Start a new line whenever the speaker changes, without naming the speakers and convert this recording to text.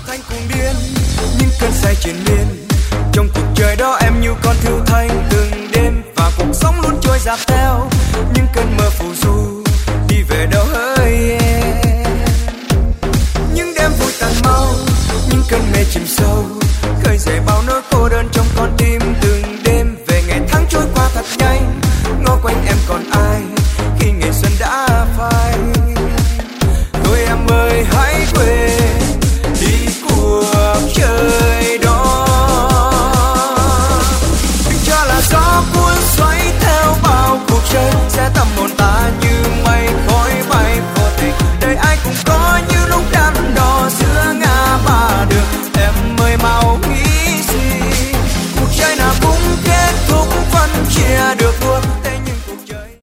thành cuồng điên, những cơn say triền miên. Trong cuộc trời đó em như con thiêu thanh từng đêm, và cuộc sống luôn trôi dạt theo những cơn mơ phù du đi về đâu hỡi em. Những đêm vui tàn mau, những cơn mê chìm sâu.